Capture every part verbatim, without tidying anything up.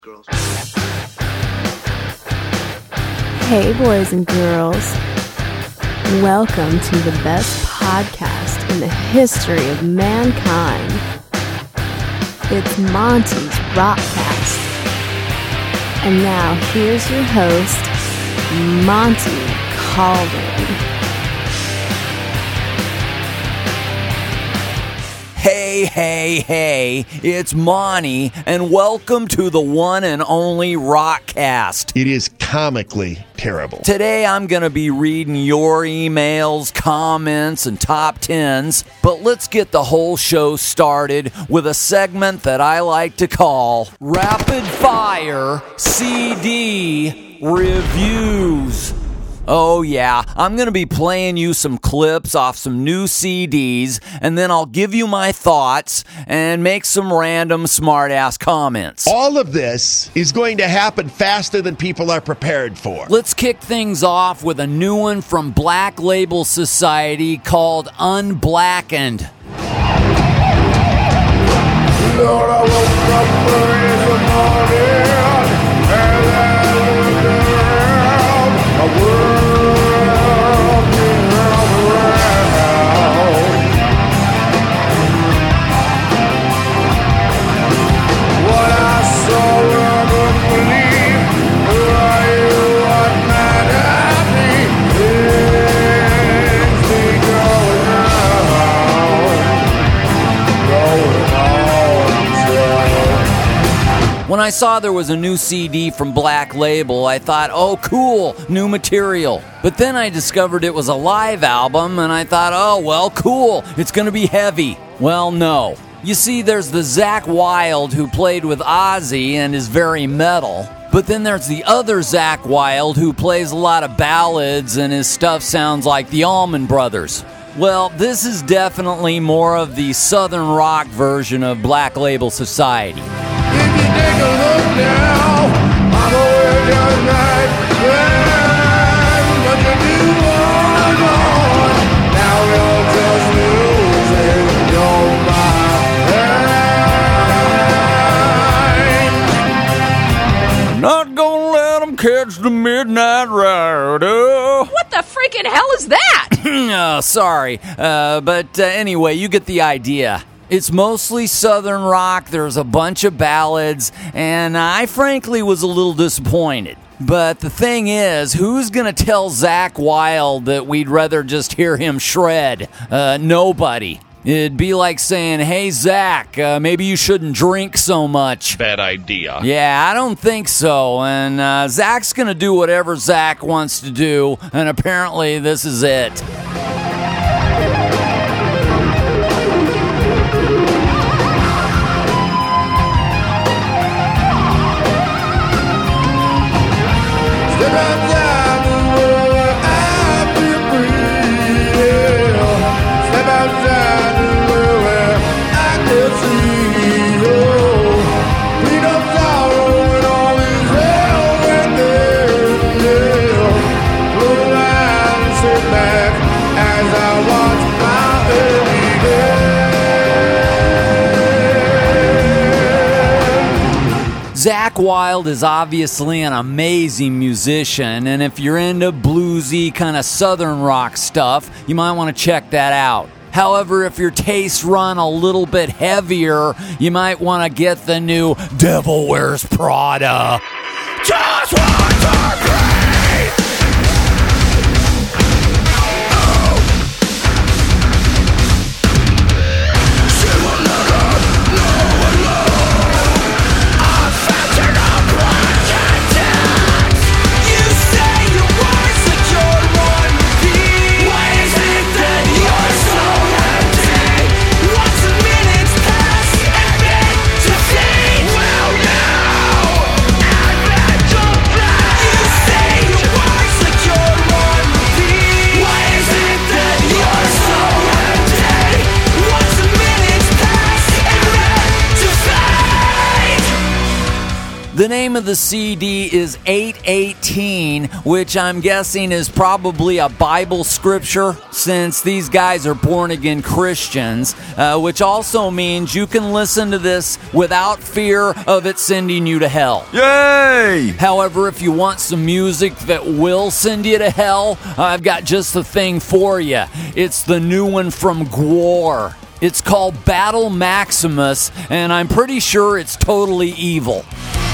girls. Hey, boys and girls. Welcome to the best podcast in the history of mankind. It's Monty's Rockcast. And now, here's your host, Monty Calden. Hey, hey, hey, it's Monty, and welcome to the one and only Rockcast. It is comically terrible. Today I'm going to be reading your emails, comments, and top tens, but let's get the whole show started with a segment that I like to call Rapid Fire C D Reviews. Oh yeah, I'm going to be playing you some clips off some new C Ds, and then I'll give you my thoughts and make some random smart-ass comments. All of this is going to happen faster than people are prepared for. Let's kick things off with a new one from Black Label Society called Unblackened. Lord, I woke up early this morning, and I looked around, the world turned around. What I saw, I couldn't believe. Who are you? What might I be? Things be going on, going on. When I saw there was a new C D from Black Label, I thought, oh, cool, new material. But then I discovered it was a live album, and I thought, oh, well, cool, it's going to be heavy. Well, no. You see, there's the Zakk Wylde who played with Ozzy and is very metal. But then there's the other Zakk Wylde who plays a lot of ballads, and his stuff sounds like the Allman Brothers. Well, this is definitely more of the southern rock version of Black Label Society. If you take a look now, I'm aware you're not grand, but you do want on. Now you're just losing your mind. Not gonna let them catch the midnight rider. What the freaking hell is that? Oh, sorry, uh, but uh, anyway, you get the idea. It's mostly southern rock, there's a bunch of ballads, and I frankly was a little disappointed. But the thing is, who's going to tell Zakk Wylde that we'd rather just hear him shred? Uh, nobody. It'd be like saying, hey, Zakk, uh, maybe you shouldn't drink so much. Bad idea. Yeah, I don't think so, and uh, Zack's going to do whatever Zakk wants to do, and apparently this is it. Step outside the world, I feel free. Yeah. Step outside the world where I can see. Oh, freedom, sorrow, and all is hell right there. Yeah. Look around and sit back as I watch my baby day. Zakk Wylde is obviously an amazing musician, and if you're into bluesy kind of southern rock stuff, you might want to check that out. However, if your tastes run a little bit heavier, you might want to get the new Devil Wears Prada. Just want to breathe! Well now, I've been The name of the C D is eight eighteen, which I'm guessing is probably a Bible scripture, since these guys are born-again Christians, uh, which also means you can listen to this without fear of it sending you to hell. Yay! However, if you want some music that will send you to hell, I've got just the thing for you. It's the new one from Gwar. It's called Battle Maximus, and I'm pretty sure it's totally evil.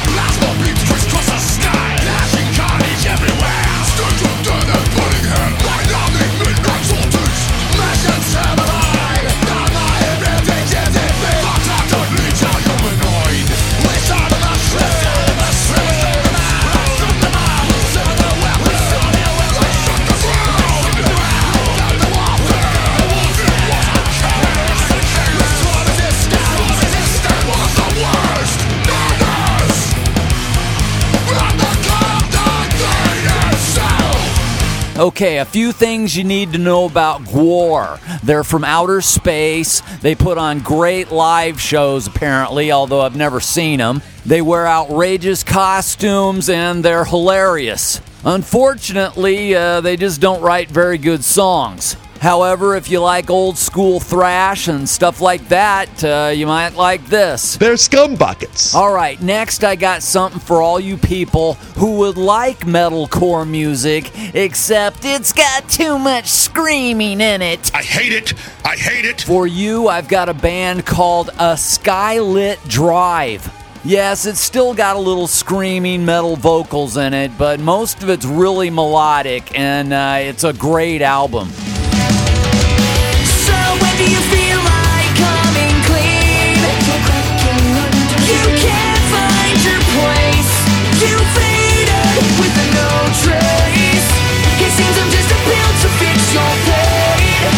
Okay, a few things you need to know about Gwar. They're from outer space. They put on great live shows, apparently, although I've never seen them. They wear outrageous costumes, and they're hilarious. Unfortunately, uh, they just don't write very good songs. However, if you like old school thrash and stuff like that, uh, you might like this. They're scum buckets. All right, next I got something for all you people who would like metalcore music, except it's got too much screaming in it. I hate it. I hate it. For you, I've got a band called A Skylit Drive. Yes, it's still got a little screaming metal vocals in it, but most of it's really melodic, and uh, it's a great album. So when do you feel like coming clean? You can't find your place. You faded with a no trace. It seems I'm just a pill to fix your pain.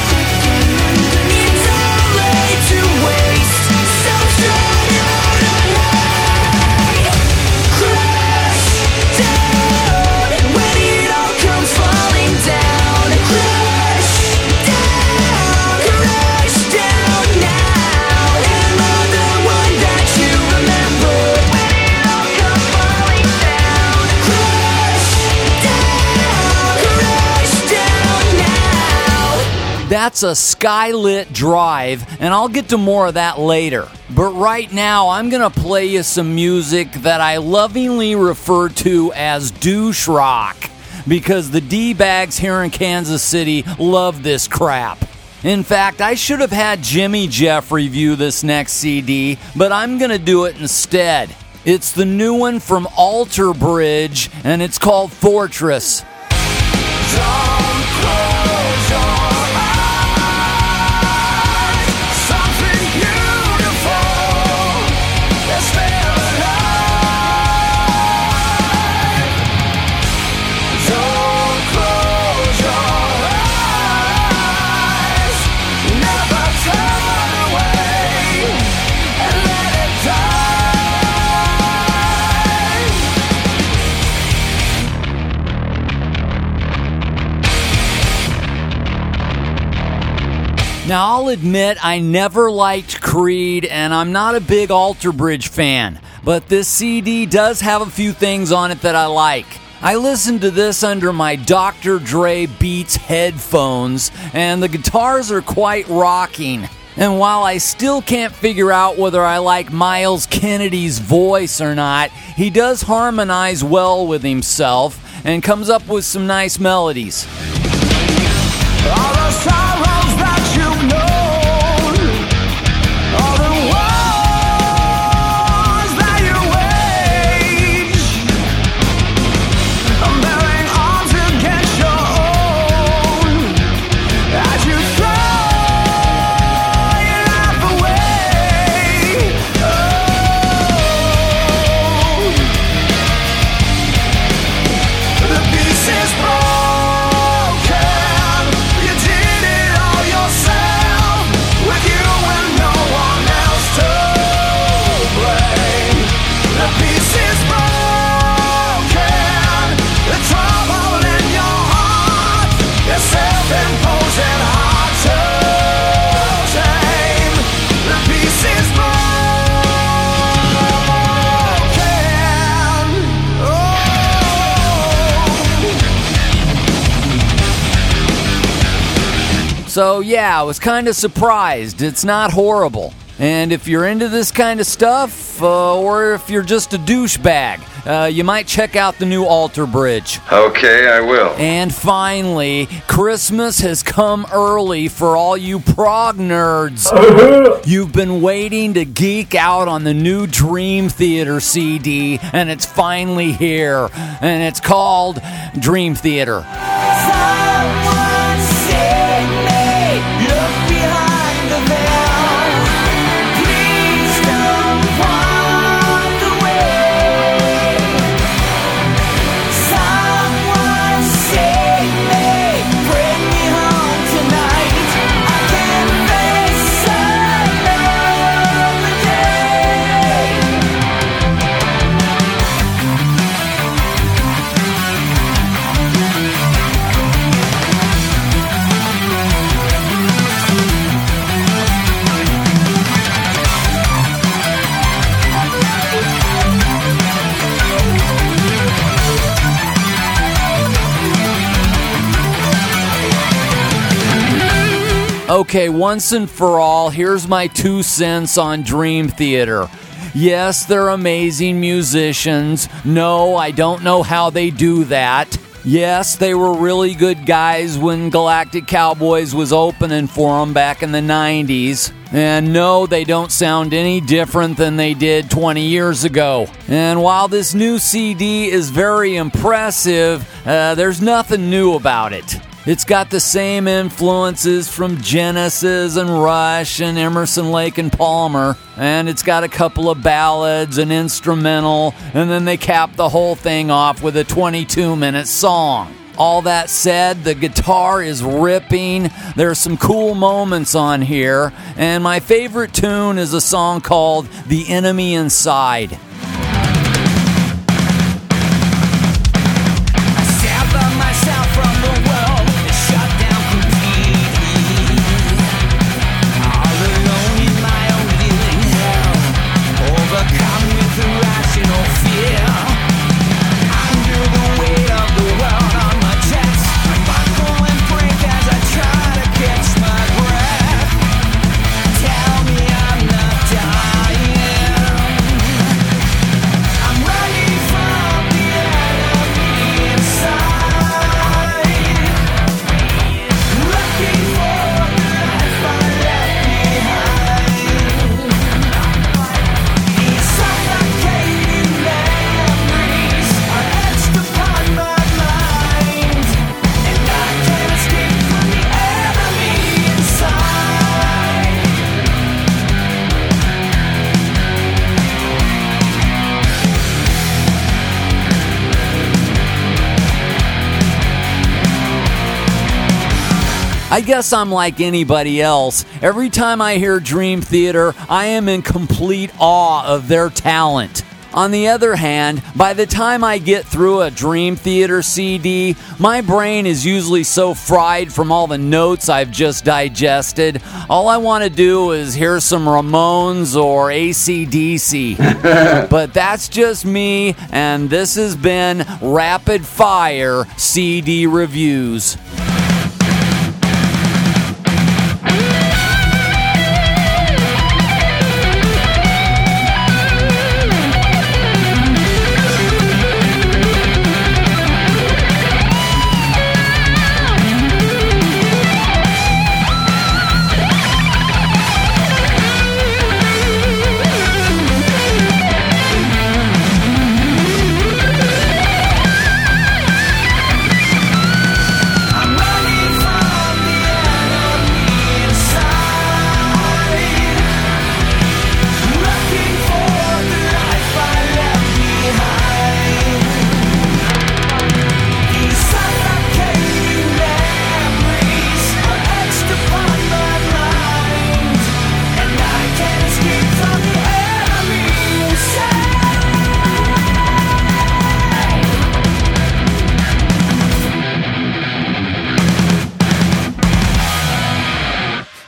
It's all laid to waste. So shut out away. Crash down when it all comes falling down. Crash down, crash down now. Am I the one that you remember when it all comes falling down? Crash down, crash down now. That's A Skylit Drive, and I'll get to more of that later. But right now, I'm going to play you some music that I lovingly refer to as douche rock, because the D-bags here in Kansas City love this crap. In fact, I should have had Jimmy Jeff review this next C D, but I'm going to do it instead. It's the new one from Alter Bridge, and it's called Fortress. Don't close your eyes. Something beautiful is still alive. Don't close your eyes. Never turn away and let it die. Now, I'll admit I never liked Creed, and I'm not a big Alter Bridge fan, but this C D does have a few things on it that I like. I listened to this under my Doctor Dre Beats headphones, and the guitars are quite rocking. And while I still can't figure out whether I like Miles Kennedy's voice or not, he does harmonize well with himself and comes up with some nice melodies. All the sorrows that you've known, all the wars that you wage, I'm bearing arms against your own, as you throw your life away. Oh, the piece is broken. You did it. So yeah, I was kind of surprised. It's not horrible. And if you're into this kind of stuff, uh, or if you're just a douchebag, uh, you might check out the new Alter Bridge. Okay, I will. And finally, Christmas has come early for all you prog nerds. You've been waiting to geek out on the new Dream Theater C D, and it's finally here. And it's called Dream Theater. Someone save me. Look behind the veil. Please don't walk away. Someone save me. Bring me home tonight. I can't face another day. Okay, once and for all, here's my two cents on Dream Theater. Yes, they're amazing musicians. No, I don't know how they do that. Yes, they were really good guys when Galactic Cowboys was opening for them back in the nineties. And no, they don't sound any different than they did twenty years ago. And while this new C D is very impressive, uh, there's nothing new about it. It's got the same influences from Genesis and Rush and Emerson, Lake and Palmer. And it's got a couple of ballads, an instrumental, and then they cap the whole thing off with a twenty-two minute song. All that said, the guitar is ripping. There's some cool moments on here. And my favorite tune is a song called The Enemy Inside. I guess I'm like anybody else. Every time I hear Dream Theater, I am in complete awe of their talent. On the other hand, by the time I get through a Dream Theater C D, my brain is usually so fried from all the notes I've just digested. All I want to do is hear some Ramones or A C D C. But that's just me, and this has been Rapid Fire C D Reviews. I'm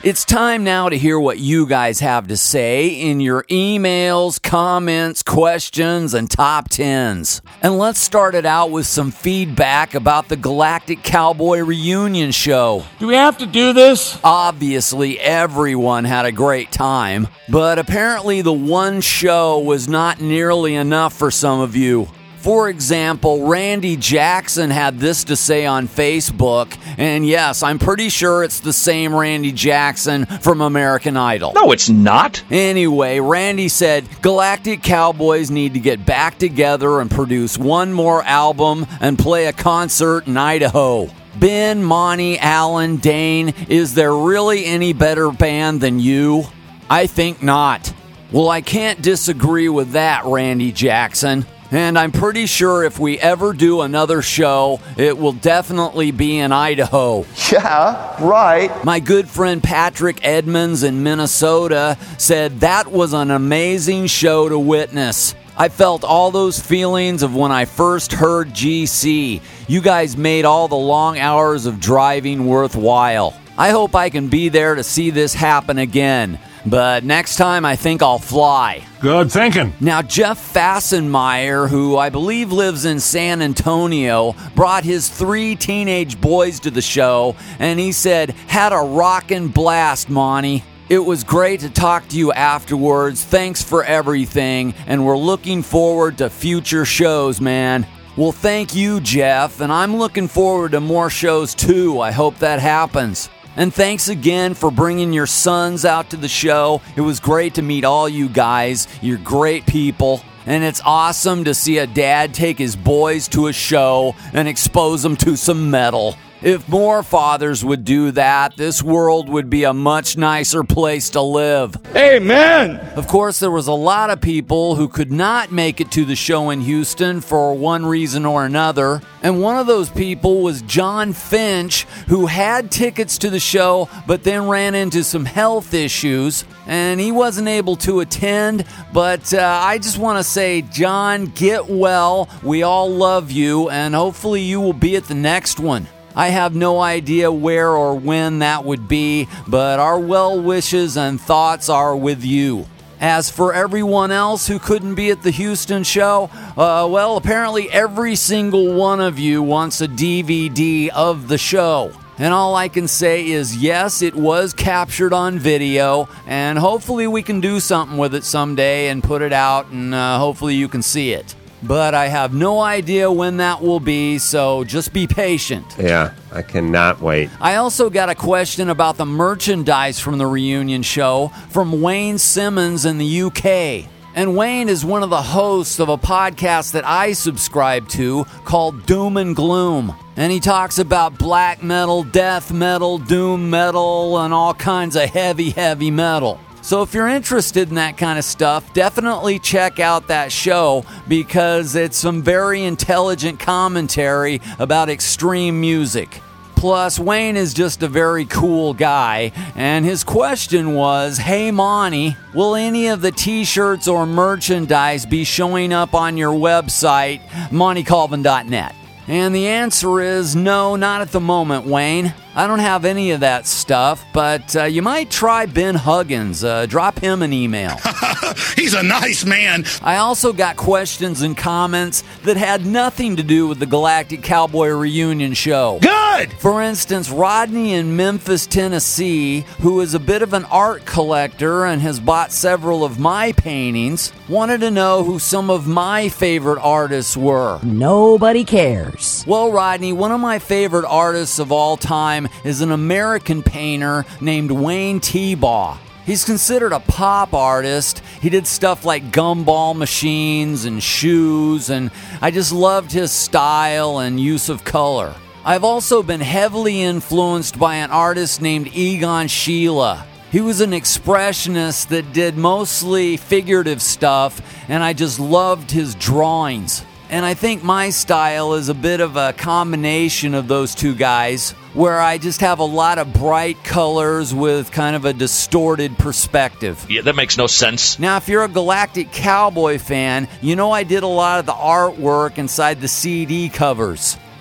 It's time now to hear what you guys have to say in your emails, comments, questions, and top tens. And let's start it out with some feedback about the Galactic Cowboy Reunion show. Do we have to do this? Obviously, everyone had a great time, but apparently the one show was not nearly enough for some of you. For example, Randy Jackson had this to say on Facebook, and yes, I'm pretty sure it's the same Randy Jackson from American Idol. No, it's not. Anyway, Randy said, Galactic Cowboys need to get back together and produce one more album and play a concert in Idaho. Ben, Monty, Alan, Dane, is there really any better band than you? I think not. Well, I can't disagree with that, Randy Jackson. And I'm pretty sure if we ever do another show, it will definitely be in Idaho. Yeah, right. My good friend Patrick Edmonds in Minnesota said that was an amazing show to witness. I felt all those feelings of when I first heard G C. You guys made all the long hours of driving worthwhile. I hope I can be there to see this happen again. But next time, I think I'll fly. Good thinking. Now, Jeff Fassenmeyer, who I believe lives in San Antonio, brought his three teenage boys to the show, and he said, had a rockin' blast, Monty. It was great to talk to you afterwards. Thanks for everything, and we're looking forward to future shows, man. Well, thank you, Jeff, and I'm looking forward to more shows, too. I hope that happens. And thanks again for bringing your sons out to the show. It was great to meet all you guys. You're great people. And it's awesome to see a dad take his boys to a show and expose them to some metal. If more fathers would do that, this world would be a much nicer place to live. Amen. Of course, there was a lot of people who could not make it to the show in Houston for one reason or another. And one of those people was John Finch, who had tickets to the show, but then ran into some health issues, and he wasn't able to attend. But uh, I just want to say, John, get well. We all love you, and hopefully you will be at the next one. I have no idea where or when that would be, but our well wishes and thoughts are with you. As for everyone else who couldn't be at the Houston show, uh, well, apparently every single one of you wants a D V D of the show. And all I can say is, yes, it was captured on video, and hopefully we can do something with it someday and put it out, and uh, hopefully you can see it. But I have no idea when that will be, so just be patient. Yeah, I cannot wait. I also got a question about the merchandise from the reunion show from Wayne Simmons in the U K. And Wayne is one of the hosts of a podcast that I subscribe to called Doom and Gloom. And he talks about black metal, death metal, doom metal, and all kinds of heavy, heavy metal. So if you're interested in that kind of stuff, definitely check out that show because it's some very intelligent commentary about extreme music. Plus, Wayne is just a very cool guy, and his question was, hey Monty, will any of the t-shirts or merchandise be showing up on your website, monty colvin dot net? And the answer is no, not at the moment, Wayne. I don't have any of that stuff, but uh, you might try Ben Huggins. Uh, drop him an email. He's a nice man. I also got questions and comments that had nothing to do with the Galactic Cowboy Reunion show. Good! For instance, Rodney in Memphis, Tennessee, who is a bit of an art collector and has bought several of my paintings, wanted to know who some of my favorite artists were. Nobody cares. Well, Rodney, one of my favorite artists of all time is an American painter named Wayne Tebaugh. He's considered a pop artist. He did stuff like gumball machines and shoes, and I just loved his style and use of color. I've also been heavily influenced by an artist named Egon Schiele. He was an expressionist that did mostly figurative stuff, and I just loved his drawings. And I think my style is a bit of a combination of those two guys, where I just have a lot of bright colors with kind of a distorted perspective. Yeah, that makes no sense. Now, if you're a Galactic Cowboy fan, you know I did a lot of the artwork inside the C D covers.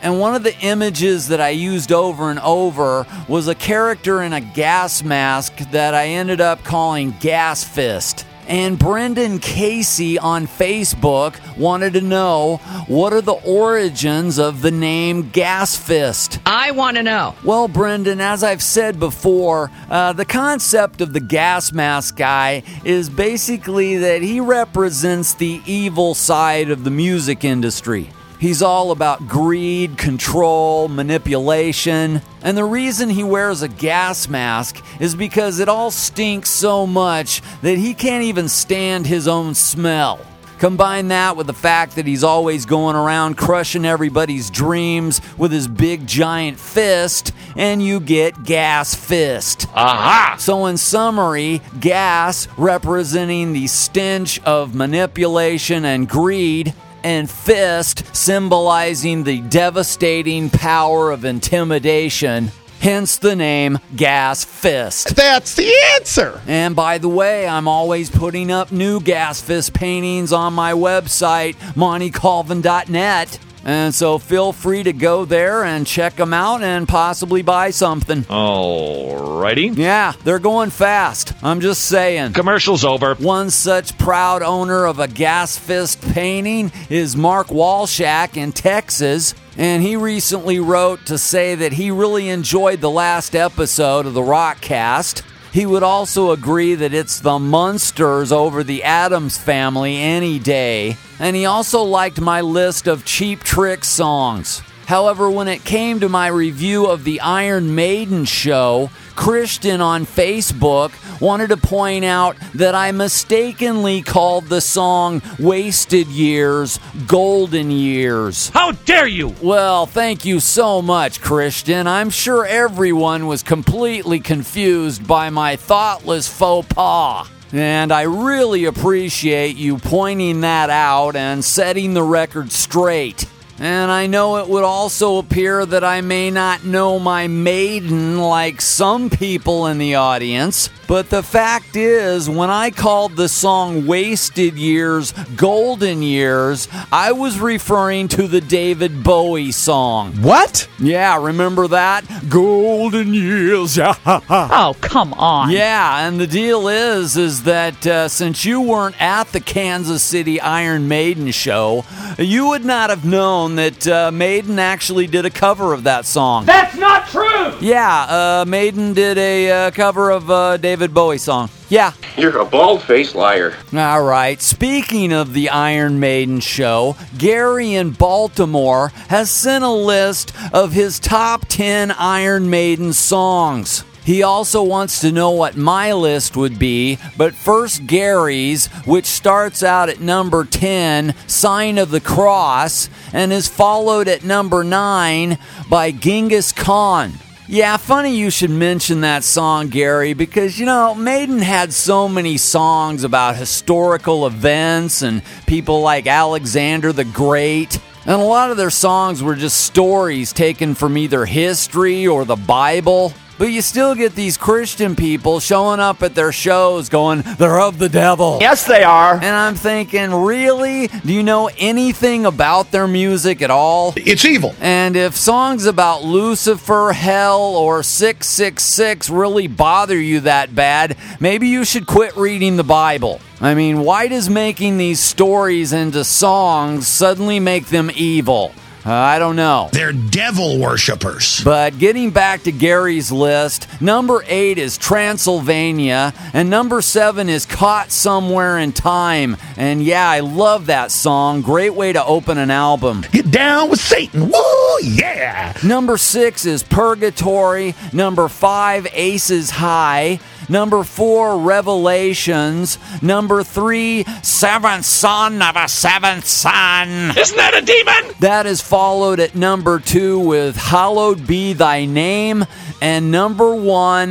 And one of the images that I used over and over was a character in a gas mask that I ended up calling Gas Fist. And Brendan Casey on Facebook wanted to know, what are the origins of the name Gas Fist? I want to know. Well, Brendan, as I've said before, uh, the concept of the gas mask guy is basically that he represents the evil side of the music industry. He's all about greed, control, manipulation. And the reason he wears a gas mask is because it all stinks so much that he can't even stand his own smell. Combine that with the fact that he's always going around crushing everybody's dreams with his big giant fist, and you get Gas Fist. Aha! So in summary, gas representing the stench of manipulation and greed, and fist symbolizing the devastating power of intimidation, hence the name Gas Fist. That's the answer. And by the way, I'm always putting up new Gas Fist paintings on my website, monty colvin dot net. And so feel free to go there and check them out and possibly buy something. Alrighty. Yeah, they're going fast. I'm just saying. Commercial's over. One such proud owner of a Gas Fist painting is Mark Walshak in Texas. And he recently wrote to say that he really enjoyed the last episode of the Rockcast. He would also agree that it's the Munsters over the Addams Family any day. And he also liked my list of Cheap Trick songs. However, when it came to my review of the Iron Maiden show, Christian on Facebook wanted to point out that I mistakenly called the song Wasted Years Golden Years. How dare you! Well, thank you so much, Christian. I'm sure everyone was completely confused by my thoughtless faux pas. And I really appreciate you pointing that out and setting the record straight. And I know it would also appear that I may not know my Maiden like some people in the audience, but the fact is, when I called the song Wasted Years Golden Years, I was referring to the David Bowie song. What? Yeah, remember that? Golden Years. Oh, come on. Yeah, and the deal is, is that uh, since you weren't at the Kansas City Iron Maiden show, you would not have known that uh, Maiden actually did a cover of that song. That's not true! Yeah, uh, Maiden did a uh, cover of uh, David Bowie song. Yeah. You're a bald-faced liar. All right. Speaking of the Iron Maiden show, Gary in Baltimore has sent a list of his top ten Iron Maiden songs. He also wants to know what my list would be, but first Gary's, which starts out at number ten, Sign of the Cross, and is followed at number nine by Genghis Khan. Yeah, funny you should mention that song, Gary, because, you know, Maiden had so many songs about historical events and people like Alexander the Great. And a lot of their songs were just stories taken from either history or the Bible. But you still get these Christian people showing up at their shows going, they're of the devil. Yes, they are. And I'm thinking, really? Do you know anything about their music at all? It's evil. And if songs about Lucifer, hell, or six six six really bother you that bad, maybe you should quit reading the Bible. I mean, why does making these stories into songs suddenly make them evil? Uh, I don't know. They're devil worshippers. But getting back to Gary's list, number eight is Transylvania, and number seven is Caught Somewhere in Time. And yeah, I love that song. Great way to open an album. Get down with Satan. Woo, yeah. Number six is Purgatory. Number five, Aces High. Number four, Revelations. Number three, Seventh Son of a Seventh Son. Isn't that a demon? That is followed at number two with Hallowed Be Thy Name. And number one,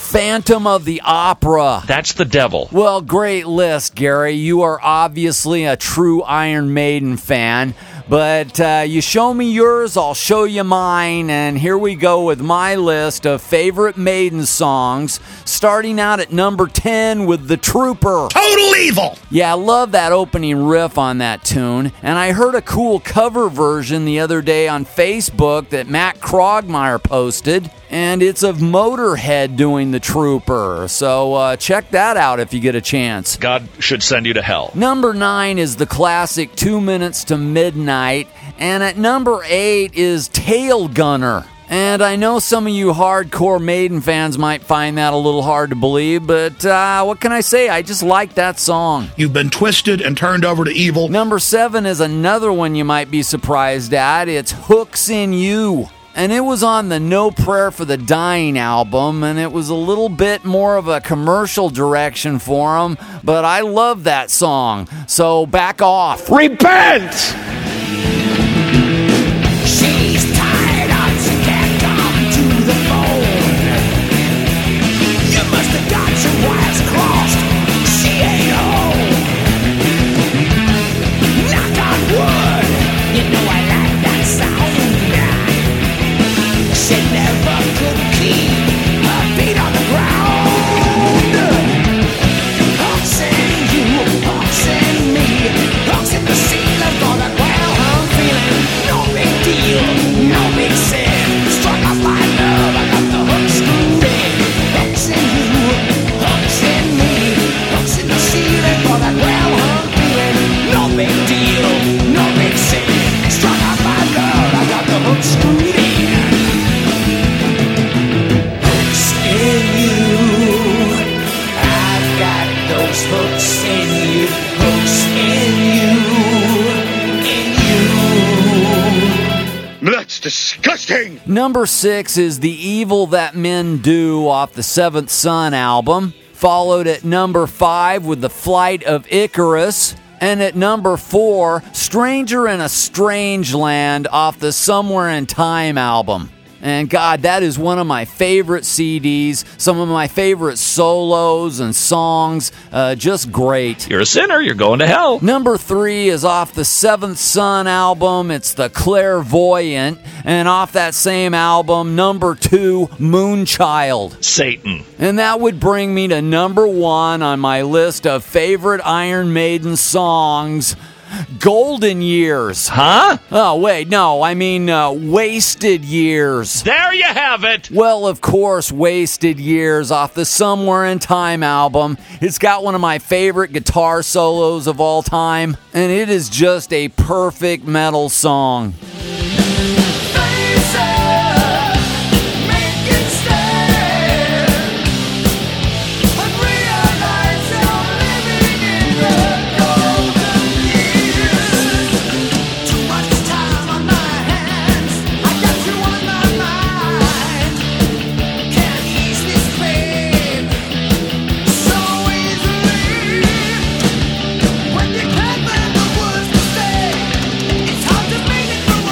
Phantom of the Opera. That's the devil. Well, great list, Gary. You are obviously a true Iron Maiden fan. But uh, you show me yours, I'll show you mine. And here we go with my list of favorite Maiden songs, starting out at number ten with The Trooper. Total evil. Yeah, I love that opening riff on that tune. And I heard a cool cover version the other day on Facebook that Matt Krogmeyer posted. And it's of Motorhead doing The Trooper. So uh, check that out if you get a chance. God should send you to hell. Number nine is the classic Two Minutes to Midnight. And at number eight is Tail Gunner. And I know some of you hardcore Maiden fans might find that a little hard to believe, but uh, what can I say? I just like that song. You've been twisted and turned over to evil. Number seven is another one you might be surprised at. It's Hooks in You. And it was on the No Prayer for the Dying album, and it was a little bit more of a commercial direction for them, but I love that song, so back off. Repent! She's tired of to get down to the bone. You must have got your wires crossed. She ain't home. Knock on wood. You know I like that sound. She never could keep her feet on the ground. Hooks in you, hooks in me, hooks in the ceiling for the ground I'm feeling. No big deal, no big sin. Struck off my love, I got the hook screwed in. Hooks in you, hooks in me, hooks in the ceiling for the ground I'm feeling. No big deal, no big sin. Struck off my love, I got the hook screwed in. Hooks in you, hooks in you, in you. That's disgusting. Number six is The Evil That Men Do off the Seventh Son album, followed at number five with The Flight of Icarus, and at number four, Stranger in a Strange Land off the Somewhere in Time album. And God, that is one of my favorite C Ds, some of my favorite solos and songs, uh, just great. You're a sinner, you're going to hell. Number three is off the Seventh Son album, it's The Clairvoyant, and off that same album, number two, Moonchild. Satan. And that would bring me to number one on my list of favorite Iron Maiden songs, Golden Years. Huh? Oh, wait, no, I mean uh, Wasted Years. There you have it. Well, of course, Wasted Years off the Somewhere in Time album. It's got one of my favorite guitar solos of all time, and it is just a perfect metal song. When you can't find the words to say, it's hard to make it through.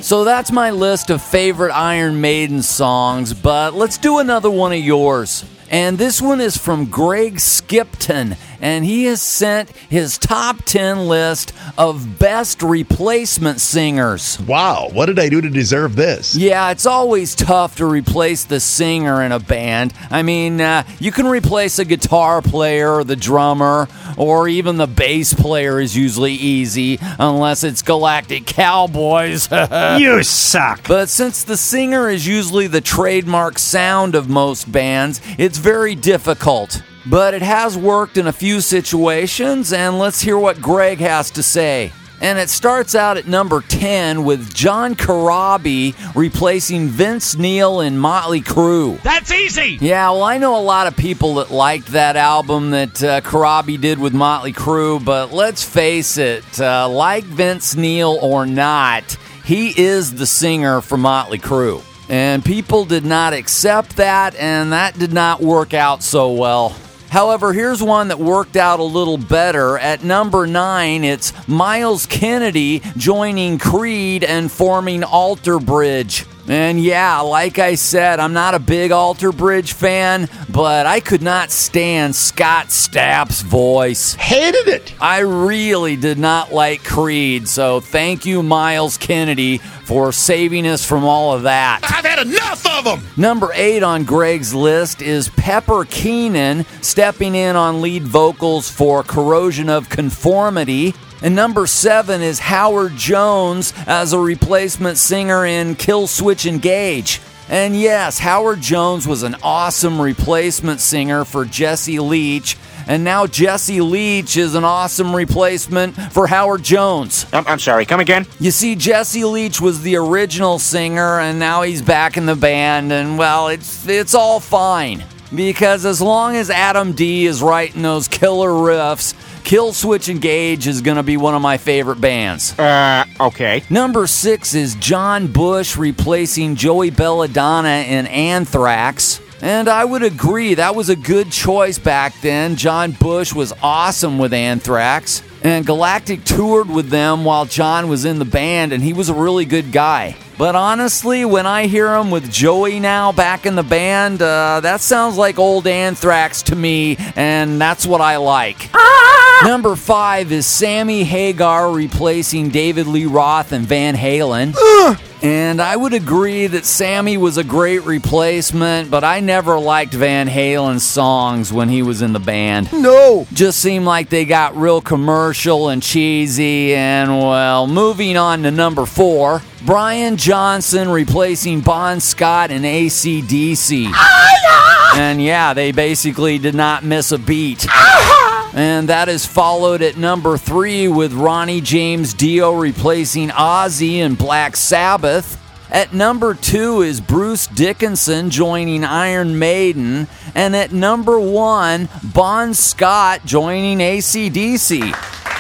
So that's my list of favorite Iron Maiden songs, but let's do another one of yours. And this one is from Greg Skipton, and he has sent his top ten list of best replacement singers. Wow, what did I do to deserve this? Yeah, it's always tough to replace the singer in a band. I mean, uh, you can replace a guitar player or the drummer, or even the bass player is usually easy, unless it's Galactic Cowboys. You suck. But since the singer is usually the trademark sound of most bands, it's very difficult. But it has worked in a few situations, and let's hear what Greg has to say. And it starts out at number ten with John Corabi replacing Vince Neil in Motley Crue. That's easy! Yeah, well, I know a lot of people that liked that album that uh, Corabi did with Motley Crue, but let's face it, uh, like Vince Neil or not, he is the singer for Motley Crue. And people did not accept that, and that did not work out so well. However, here's one that worked out a little better. At number nine, it's Miles Kennedy joining Creed and forming Alter Bridge. And yeah, like I said, I'm not a big Alter Bridge fan, but I could not stand Scott Stapp's voice. Hated it. I really did not like Creed, so thank you, Miles Kennedy, for saving us from all of that. I've had enough of them. Number eight on Greg's list is Pepper Keenan stepping in on lead vocals for Corrosion of Conformity. And number seven is Howard Jones as a replacement singer in Kill Switch Engage. And yes, Howard Jones was an awesome replacement singer for Jesse Leach. And now Jesse Leach is an awesome replacement for Howard Jones. I'm, I'm sorry, come again? You see, Jesse Leach was the original singer, and now he's back in the band, and well, it's it's all fine. Because as long as Adam D is writing those killer riffs, Kill Switch Engage is going to be one of my favorite bands. Uh, okay. Number six is John Bush replacing Joey Belladonna in Anthrax. And I would agree, that was a good choice back then. John Bush was awesome with Anthrax. And Galactic toured with them while John was in the band, and he was a really good guy. But honestly, when I hear him with Joey now back in the band, uh, that sounds like old Anthrax to me, and that's what I like. Number five is Sammy Hagar replacing David Lee Roth and Van Halen. And I would agree that Sammy was a great replacement, but I never liked Van Halen's songs when he was in the band. No! Just seemed like they got real commercial and cheesy, and well, moving on to number four, Brian Johnson replacing Bon Scott in A C D C. And yeah, they basically did not miss a beat. And that is followed at number three with Ronnie James Dio replacing Ozzy in Black Sabbath. At number two is Bruce Dickinson joining Iron Maiden. And at number one, Bon Scott joining A C D C.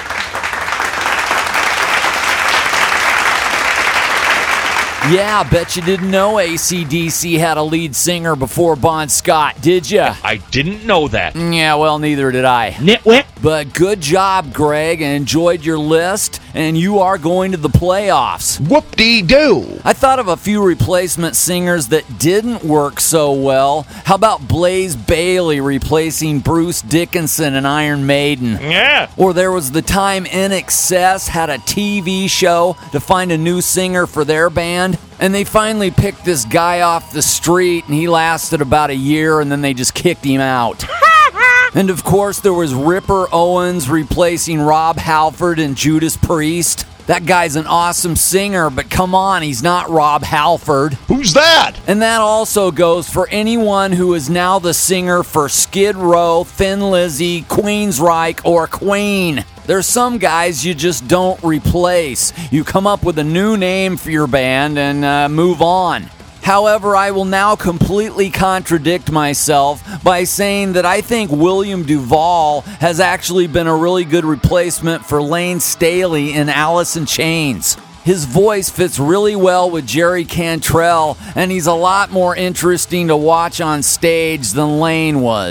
Yeah, bet you didn't know A C D C had a lead singer before Bon Scott, did ya? I didn't know that. Yeah, well, neither did I. Nitwit. But good job, Greg. I enjoyed your list, and you are going to the playoffs. Whoop-dee-doo. I thought of a few replacement singers that didn't work so well. How about Blaze Bayley replacing Bruce Dickinson in Iron Maiden? Yeah. Or there was the time In Excess had a T V show to find a new singer for their band. And they finally picked this guy off the street, and he lasted about a year, and then they just kicked him out. And of course, there was Ripper Owens replacing Rob Halford and Judas Priest. That guy's an awesome singer, but come on, he's not Rob Halford. Who's that? And that also goes for anyone who is now the singer for Skid Row, Thin Lizzy, Queensryche, or Queen. There's some guys you just don't replace. You come up with a new name for your band and uh, move on. However, I will now completely contradict myself by saying that I think William Duvall has actually been a really good replacement for Lane Staley in Alice in Chains. His voice fits really well with Jerry Cantrell, and he's a lot more interesting to watch on stage than Lane was.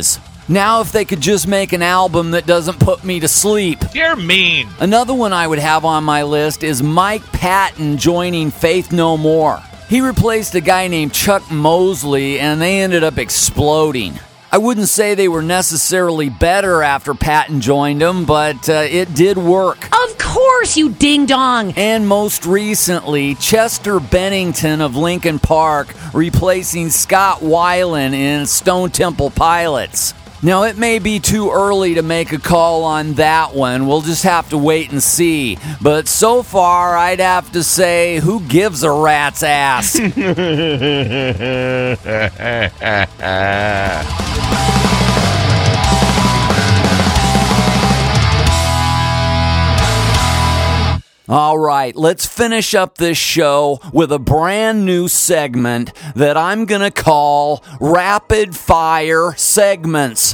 Now if they could just make an album that doesn't put me to sleep. You're mean. Another one I would have on my list is Mike Patton joining Faith No More. He replaced a guy named Chuck Mosley, and they ended up exploding. I wouldn't say they were necessarily better after Patton joined them, but uh, it did work. Of course, you ding-dong. And most recently, Chester Bennington of Linkin Park replacing Scott Weiland in Stone Temple Pilots. Now, it may be too early to make a call on that one. We'll just have to wait and see. But so far, I'd have to say, who gives a rat's ass? All right, let's finish up this show with a brand new segment that I'm going to call Rapid Fire Segments.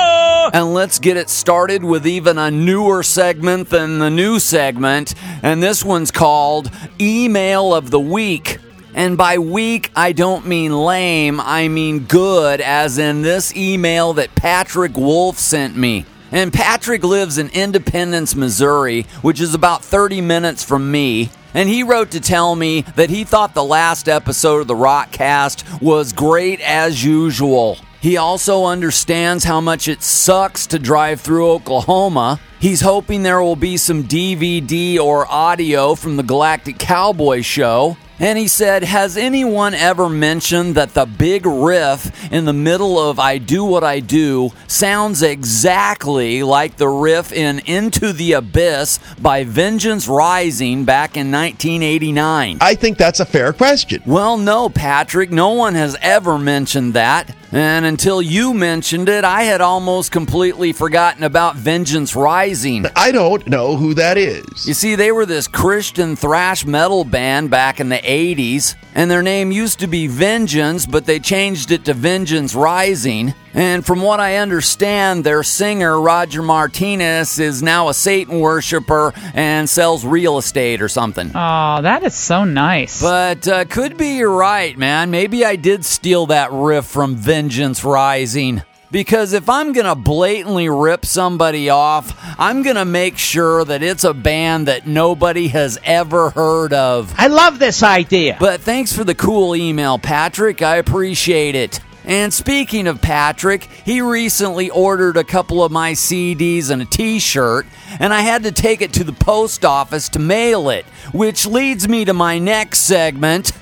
And let's get it started with even a newer segment than the new segment. And this one's called Email of the Week. And by week, I don't mean lame, I mean good, as in this email that Patrick Wolf sent me. And Patrick lives in Independence, Missouri, which is about thirty minutes from me. And he wrote to tell me that he thought the last episode of the Rockcast was great as usual. He also understands how much it sucks to drive through Oklahoma. He's hoping there will be some D V D or audio from the Galactic Cowboy Show. And he said, has anyone ever mentioned that the big riff in the middle of I Do What I Do sounds exactly like the riff in Into the Abyss by Vengeance Rising back in nineteen eighty-nine? I think that's a fair question. Well, no, Patrick, no one has ever mentioned that. And until you mentioned it, I had almost completely forgotten about Vengeance Rising. I don't know who that is. You see, they were this Christian thrash metal band back in the eighties, and their name used to be Vengeance, but they changed it to Vengeance Rising. And from what I understand, their singer, Roger Martinez, is now a Satan worshiper and sells real estate or something. Oh, that is so nice. But uh, could be you're right, man. Maybe I did steal that riff from Vengeance Rising. Because if I'm going to blatantly rip somebody off, I'm going to make sure that it's a band that nobody has ever heard of. I love this idea. But thanks for the cool email, Patrick. I appreciate it. And speaking of Patrick, he recently ordered a couple of my C Ds and a t-shirt, and I had to take it to the post office to mail it, which leads me to my next segment,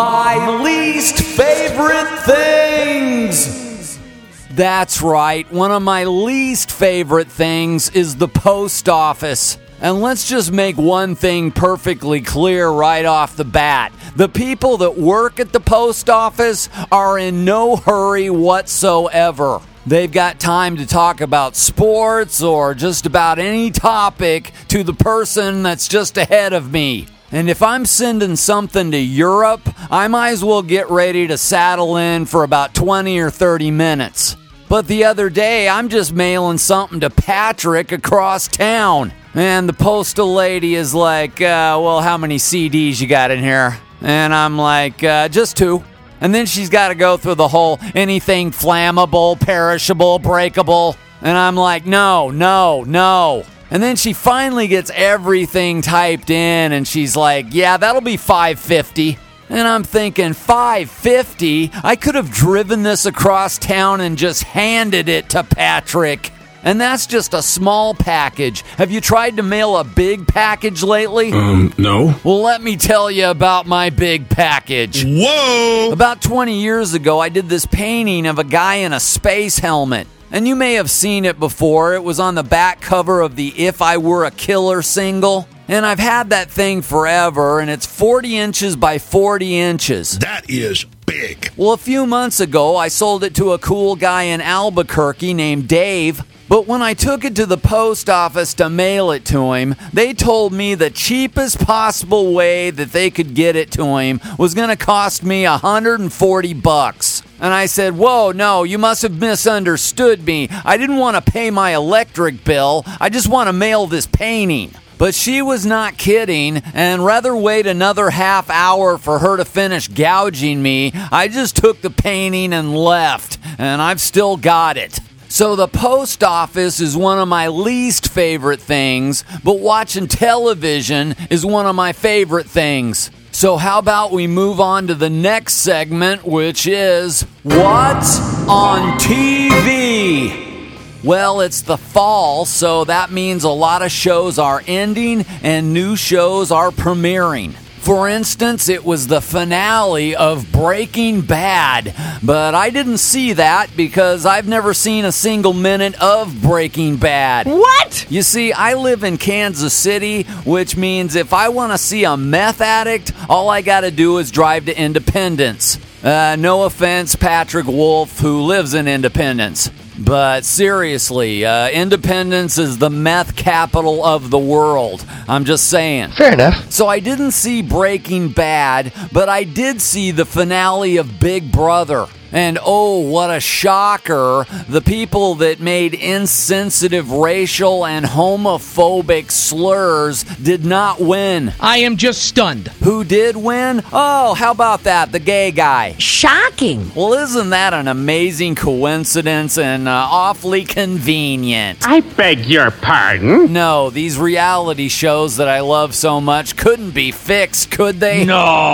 My Least Favorite Things. That's right, one of my least favorite things is the post office. And let's just make one thing perfectly clear right off the bat. The people that work at the post office are in no hurry whatsoever. They've got time to talk about sports or just about any topic to the person that's just ahead of me. And if I'm sending something to Europe, I might as well get ready to saddle in for about twenty or thirty minutes. But the other day, I'm just mailing something to Patrick across town. And the postal lady is like, uh, well, how many C Ds you got in here? And I'm like, uh, just two. And then she's got to go through the whole anything flammable, perishable, breakable. And I'm like, no, no, no. And then she finally gets everything typed in, and she's like, yeah, that'll be five fifty. And I'm thinking, five fifty? I could have driven this across town and just handed it to Patrick. And that's just a small package. Have you tried to mail a big package lately? Um, no. Well, let me tell you about my big package. Whoa! About twenty years ago, I did this painting of a guy in a space helmet. And you may have seen it before. It was on the back cover of the If I Were a Killer single. And I've had that thing forever, and it's forty inches by forty inches. That is big. Well, a few months ago, I sold it to a cool guy in Albuquerque named Dave. But when I took it to the post office to mail it to him, they told me the cheapest possible way that they could get it to him was going to cost me one hundred forty bucks. And I said, whoa, no, you must have misunderstood me. I didn't want to pay my electric bill. I just want to mail this painting. But she was not kidding, and rather wait another half hour for her to finish gouging me, I just took the painting and left, and I've still got it. So the post office is one of my least favorite things, but watching television is one of my favorite things. So how about we move on to the next segment, which is What's on T V? Well, it's the fall, so that means a lot of shows are ending and new shows are premiering. For instance, it was the finale of Breaking Bad, but I didn't see that because I've never seen a single minute of Breaking Bad. What? You see, I live in Kansas City, which means if I want to see a meth addict, all I got to do is drive to Independence. Uh, no offense, Patrick Wolf, who lives in Independence. But seriously, uh, Independence is the meth capital of the world. I'm just saying. Fair enough. So I didn't see Breaking Bad, but I did see the finale of Big Brother. And oh, what a shocker. The people that made insensitive racial and homophobic slurs did not win. I am just stunned. Who did win? Oh, how about that? The gay guy. Shocking. Well, isn't that an amazing coincidence and uh, awfully convenient? I beg your pardon? No, these reality shows that I love so much couldn't be fixed, could they?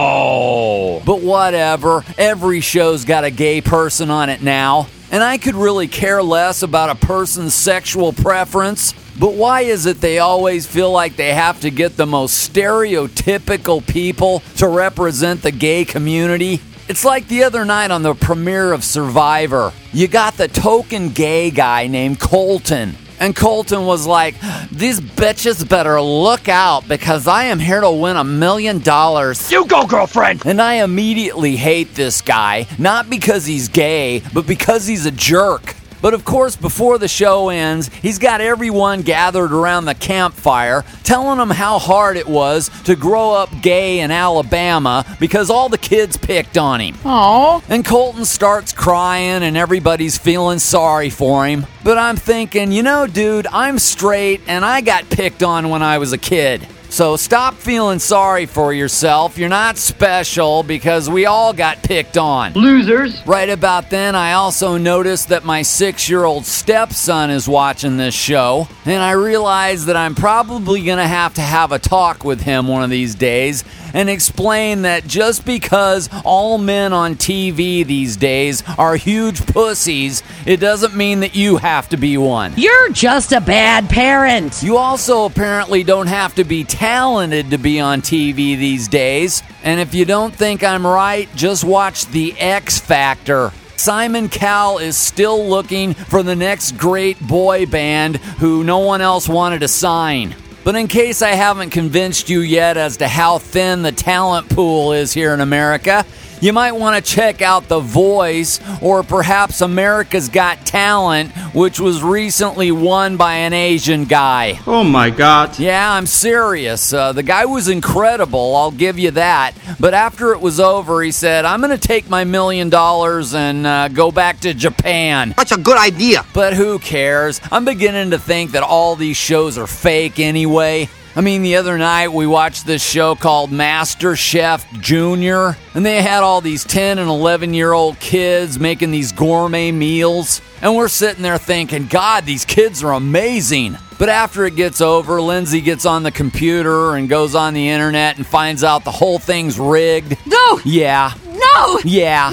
No. But whatever. Every show's got a gay person on it now. And I could really care less about a person's sexual preference. But why is it they always feel like they have to get the most stereotypical people to represent the gay community? It's like the other night on the premiere of Survivor. You got the token gay guy named Colton. And Colton was like, these bitches better look out because I am here to win a million dollars. You go, girlfriend! And I immediately hate this guy, not because he's gay, but because he's a jerk. But of course, before the show ends, he's got everyone gathered around the campfire telling them how hard it was to grow up gay in Alabama because all the kids picked on him. Aww. And Colton starts crying and everybody's feeling sorry for him. But I'm thinking, you know, dude, I'm straight and I got picked on when I was a kid. So stop feeling sorry for yourself. You're not special because we all got picked on. Losers. Right about then, I also noticed that my six-year-old stepson is watching this show, and I realized that I'm probably going to have to have a talk with him one of these days and explain that just because all men on T V these days are huge pussies, it doesn't mean that you have to be one. You're just a bad parent. You also apparently don't have to be talented to be on T V these days. And if you don't think I'm right, just watch The X Factor. Simon Cowell is still looking for the next great boy band who no one else wanted to sign. But in case I haven't convinced you yet as to how thin the talent pool is here in America, you might want to check out The Voice or perhaps America's Got Talent, which was recently won by an Asian guy. Oh my God. Yeah, I'm serious. Uh, the guy was incredible, I'll give you that. But after it was over, he said, I'm going to take my million dollars and uh, go back to Japan. That's a good idea. But who cares? I'm beginning to think that all these shows are fake anyway. I mean, the other night we watched this show called Master Chef Junior, and they had all these ten and eleven-year-old kids making these gourmet meals, and we're sitting there thinking, God, these kids are amazing. But after it gets over, Lindsay gets on the computer and goes on the internet and finds out the whole thing's rigged. No! Yeah. No! Yeah.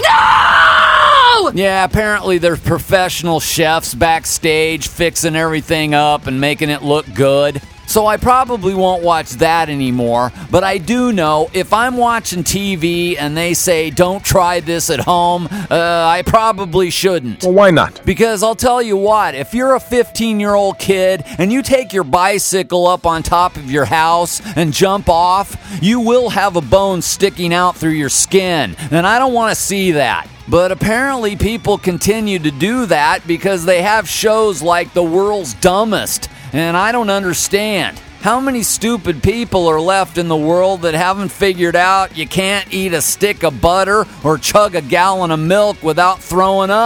No! Yeah, apparently there's professional chefs backstage fixing everything up and making it look good. So I probably won't watch that anymore, but I do know if I'm watching T V and they say don't try this at home, uh, I probably shouldn't. Well, why not? Because I'll tell you what, if you're a fifteen-year-old kid and you take your bicycle up on top of your house and jump off, you will have a bone sticking out through your skin, and I don't want to see that. But apparently people continue to do that because they have shows like The World's Dumbest, and I don't understand. How many stupid people are left in the world that haven't figured out you can't eat a stick of butter or chug a gallon of milk without throwing up?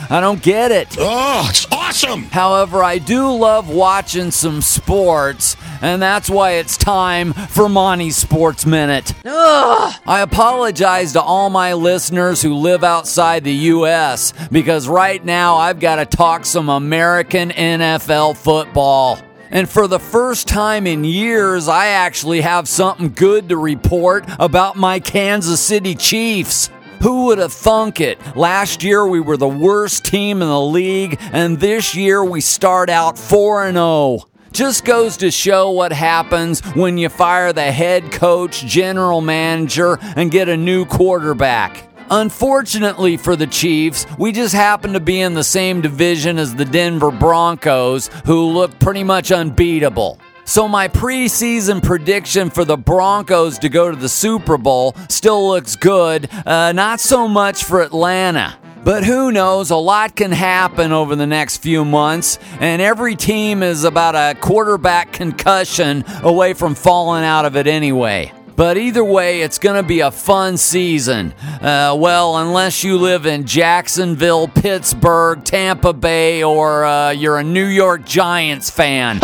I don't get it. Oh, it's awesome. However, I do love watching some sports, and that's why it's time for Monty's Sports Minute. Ugh. I apologize to all my listeners who live outside the U S because right now I've got to talk some American N F L football. And for the first time in years, I actually have something good to report about my Kansas City Chiefs. Who would have thunk it? Last year we were the worst team in the league, and this year we start out four and oh. Just goes to show what happens when you fire the head coach, general manager, and get a new quarterback. Unfortunately for the Chiefs, we just happen to be in the same division as the Denver Broncos, who look pretty much unbeatable. So my preseason prediction for the Broncos to go to the Super Bowl still looks good, uh, not so much for Atlanta. But who knows, a lot can happen over the next few months, and every team is about a quarterback concussion away from falling out of it anyway. But either way, it's going to be a fun season. Uh, well, unless you live in Jacksonville, Pittsburgh, Tampa Bay, or uh, you're a New York Giants fan.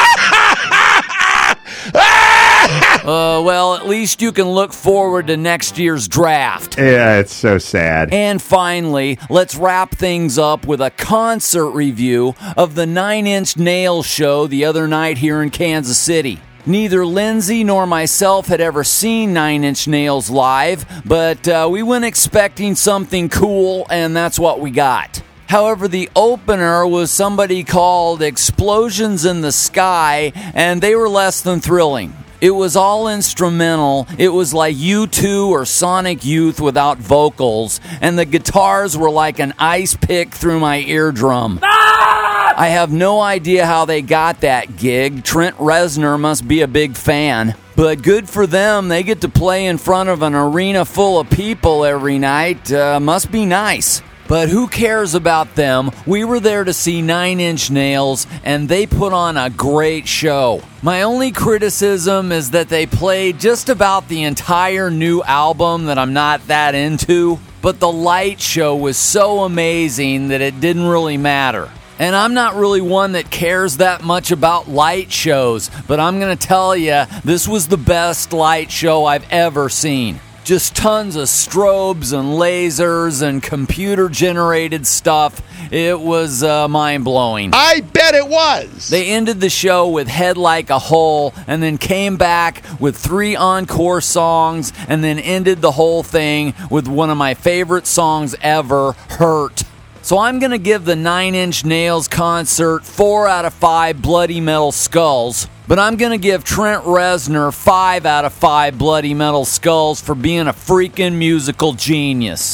Uh, well, at least you can look forward to next year's draft. Yeah, it's so sad. And finally, let's wrap things up with a concert review of the Nine Inch Nails show the other night here in Kansas City. Neither Lindsay nor myself had ever seen Nine Inch Nails live, but uh, we went expecting something cool, and that's what we got. However, the opener was somebody called Explosions in the Sky, and they were less than thrilling. It was all instrumental. It was like U two or Sonic Youth without vocals, and the guitars were like an ice pick through my eardrum. Ah! I have no idea how they got that gig. Trent Reznor must be a big fan. But good for them. They get to play in front of an arena full of people every night. Uh, must be nice. But who cares about them? We were there to see Nine Inch Nails, and they put on a great show. My only criticism is that they played just about the entire new album that I'm not that into, but the light show was so amazing that it didn't really matter. And I'm not really one that cares that much about light shows, but I'm going to tell you, this was the best light show I've ever seen. Just tons of strobes and lasers and computer-generated stuff. It was uh, mind-blowing. I bet it was. They ended the show with Head Like a Hole and then came back with three encore songs and then ended the whole thing with one of my favorite songs ever, Hurt. So I'm going to give the Nine Inch Nails concert four out of five Bloody Metal Skulls. But I'm going to give Trent Reznor five out of five Bloody Metal Skulls for being a freaking musical genius.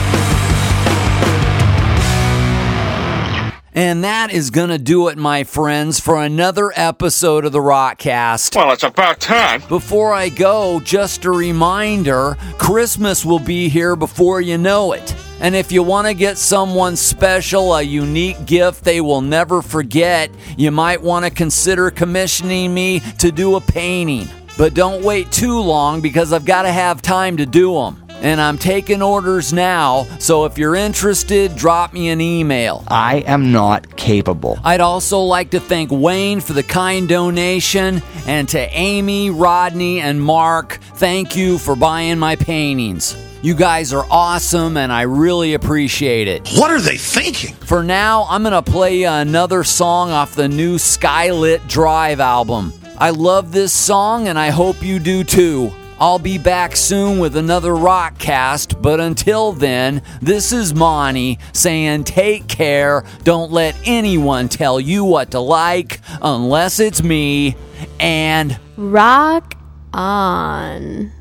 And that is going to do it, my friends, for another episode of the Rockcast. Well, it's about time. Before I go, just a reminder, Christmas will be here before you know it. And if you want to get someone special a unique gift they will never forget, you might want to consider commissioning me to do a painting. But don't wait too long because I've got to have time to do them. And I'm taking orders now, so if you're interested, drop me an email. I am not capable. I'd also like to thank Wayne for the kind donation, and to Amy, Rodney, and Mark, thank you for buying my paintings. You guys are awesome, and I really appreciate it. What are they thinking? For now, I'm going to play you another song off the new Skylit Drive album. I love this song, and I hope you do too. I'll be back soon with another Rockcast, but until then, this is Monty saying take care, don't let anyone tell you what to like, unless it's me, and rock on.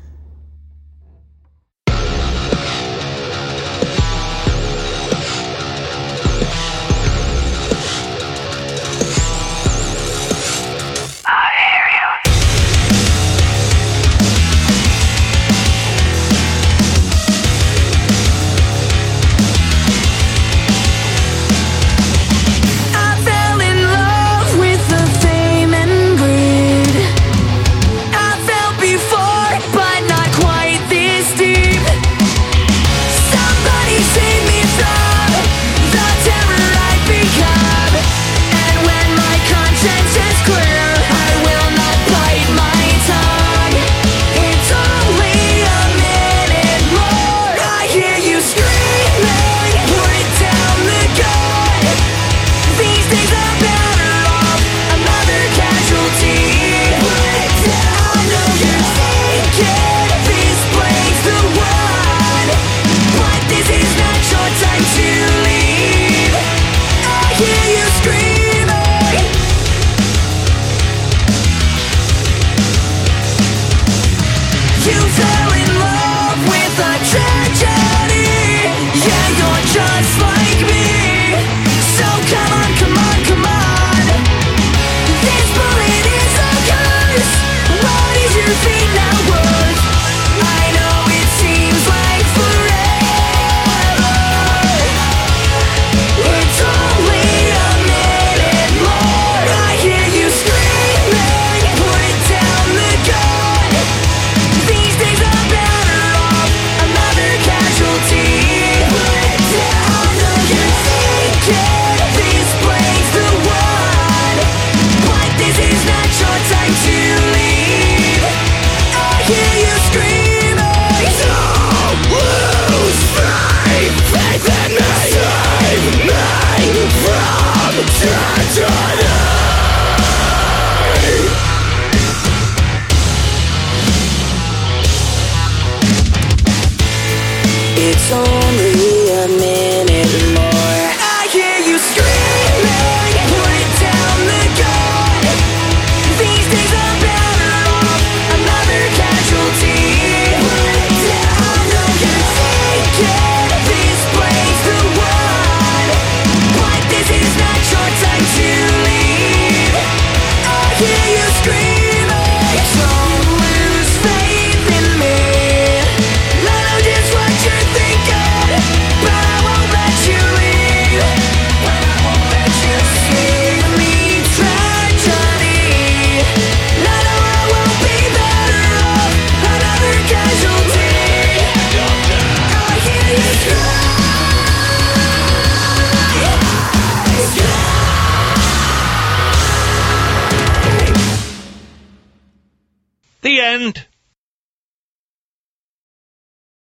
But The end.